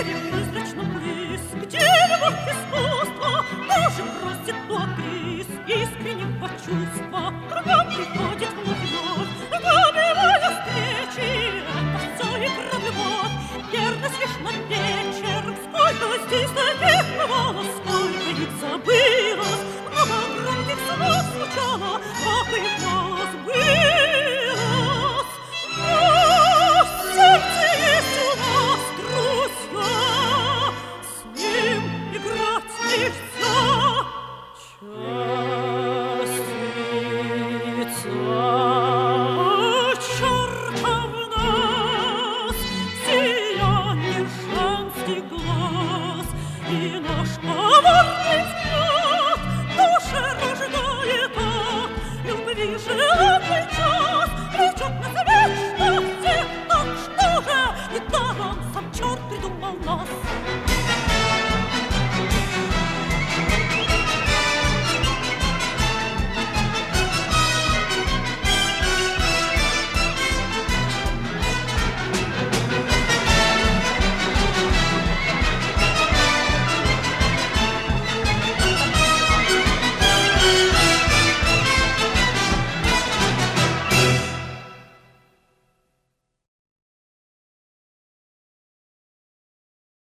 мире призрачном близ, где любовь искусства тоже просит то актрис искреннего чувства. Кругом приходит вновь, добивая встречи, это все игра в любовь, верность лишь на вечер. Сколько здесь таких бывало, сколько их забылось, много громких слов звучало, как их голос былось. Но в сердце есть у нас друзья, с ним играть нельзя. Частица черта в нас, сияние женских глаз, и наш коварный